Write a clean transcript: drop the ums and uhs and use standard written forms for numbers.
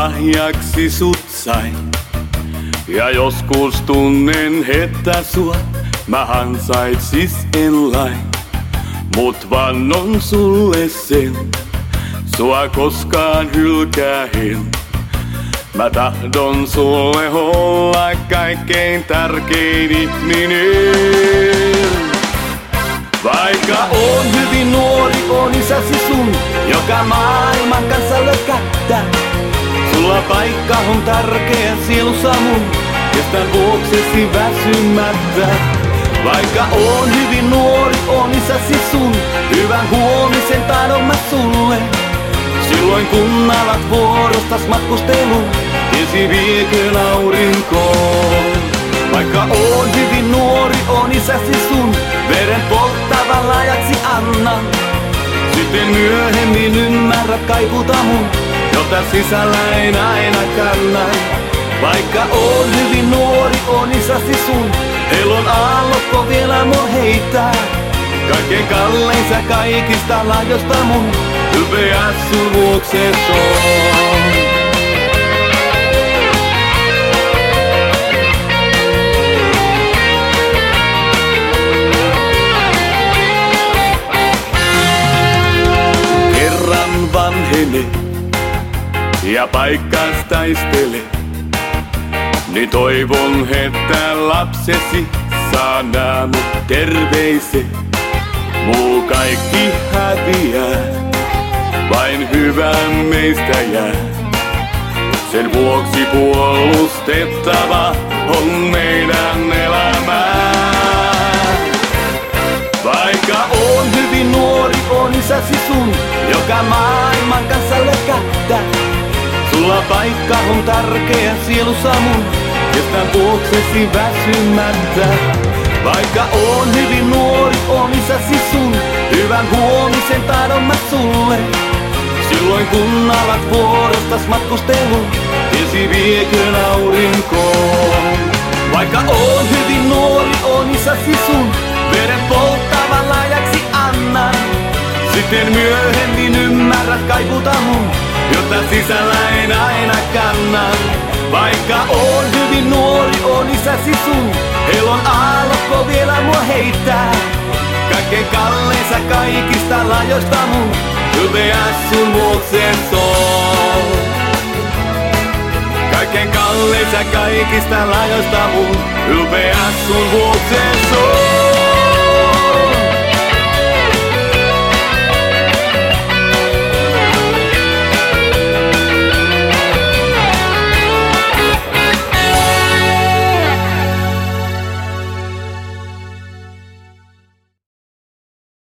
lahjaksi sut sain. Ja joskus tunnen, että sua mä ansaitsis en lain. Mut vannon sulle sen, sua koskaan hylkähin. Mä tahdon sulle olla kaikkein tärkein ihminen. Vaikka oon hyvin nuori, on isäsi sun, joka maailman kanssa lökättää. Sulla paikka on tärkeä sielussa mun, kestän vuoksesi väsymättä. Vaikka oon hyvin nuori, on isäsi sun, hyvän huomisen tahdon mä sulle. Silloin kun alat vuorostas matkustelun, tiesi viekö aurinkoon. Vaikka oon hyvin nuori, on isäsi sun, veren polttavan laajaksi annan. Sitten myöhemmin ymmärrät kaiputa mun, jota sisällä en aina kannan. Vaikka oon hyvin nuori, on isäsi sun, elon aallokko vielä mua heittää. Kaikkein kallein sä kaikista laajoista mun, ylpeä sun vuokses on. Kerran vanhene ja paikkas taistele, niin toivon, että lapsesi saa mut terveise. Muu kaikki häviää, vain hyvä meistä jää. Sen vuoksi puolustettava on meidän elämää. Vaikka oon hyvin nuori, on isäsi sun, joka maailman kanssa lökättää. Sulla paikka on tärkeä sielussa mun, kestän vuoksesi väsymättä. Vaikka oon hyvin nuori, on isäsi sun, hyvän huomisen tahdon mä sulle. Silloin kun alat vuorostas matkustelun, tiesi viekö aurinkoon. Vaikka oon hyvin nuori, on isäsi sun, veren polttavan laajaksi annan. Sitten myöhemmin ymmärrät kaiputa mun, jota sisällä en aina kannan. Vaikka oon hyvin nuori, on isäsi sun, elon aallokko vielä mua heittää. Kaikkein kallein sä kaikista laajoista mun, ylpeä sun vuokses on. Kaikkein kallein sä kaikista laajoista mun, ylpeä sun vuokses